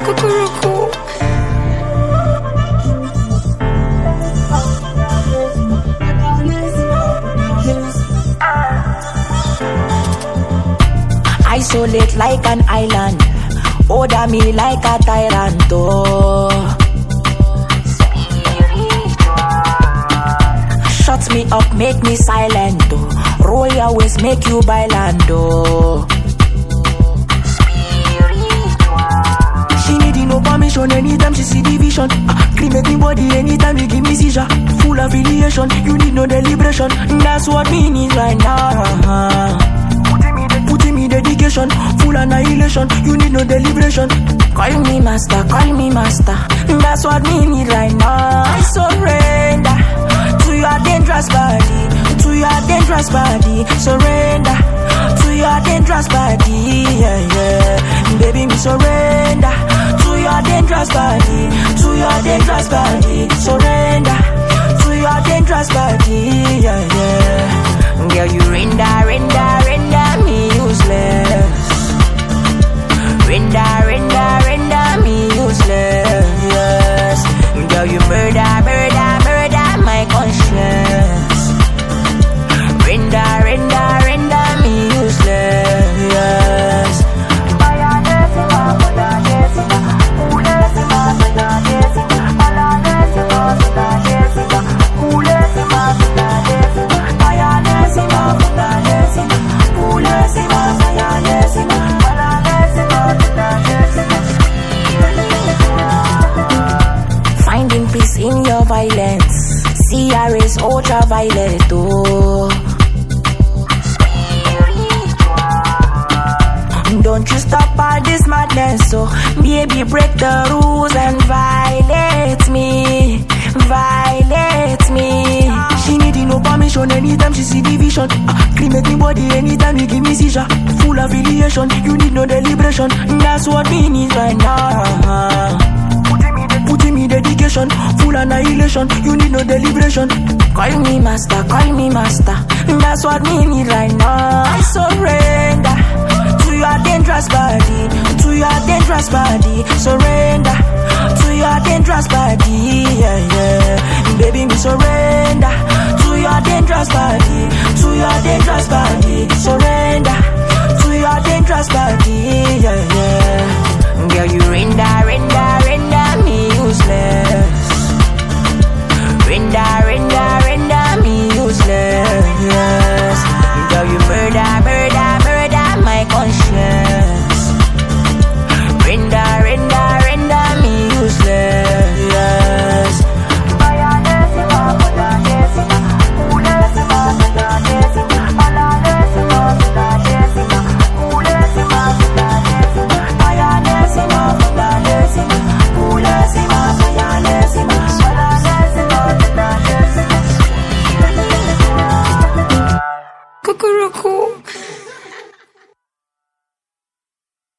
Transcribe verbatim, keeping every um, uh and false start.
Cuckoo. Isolate like an island, order me like a tyrant. Oh. Shut me up, make me silent. Oh. Roll your waist, make you bailando. Oh. She need no permission anytime she see the vision. Uh, clean make me body anytime you give me seizure. Full affiliation, you need no deliberation. That's what me need right now. Uh-huh. Putting me dedication, full annihilation. You need no deliberation. Call me master, call me master. That's what me need right now. I surrender to your dangerous body, to your dangerous body. Surrender to your dangerous body, yeah, yeah. Baby, me surrender to your dangerous body, to your dangerous body. Surrender to your dangerous body, yeah, yeah. Girl, you render, render, render me useless. Render, render, render me useless, yes. Girl, you murder, murder, murder my conscience. Render, render, render me useless, yes. Finding peace in your violence. C R is ultraviolet, oh. Don't you stop all this madness, so baby, break the rules and violate me, violate me. She need no permission anytime she see the vision. Uh, clean make me body anytime you give me seizure. Full affiliation, you need no deliberation. That's what me need right now. Uh-huh. Putting me dedication, full annihilation. You need no deliberation. Call me master, call me master. That's what me need right now. I surrender to your dangerous body, to your dangerous body. Surrender to your dangerous body, yeah, yeah. Baby, me surrender to your dangerous body, to your dangerous body. So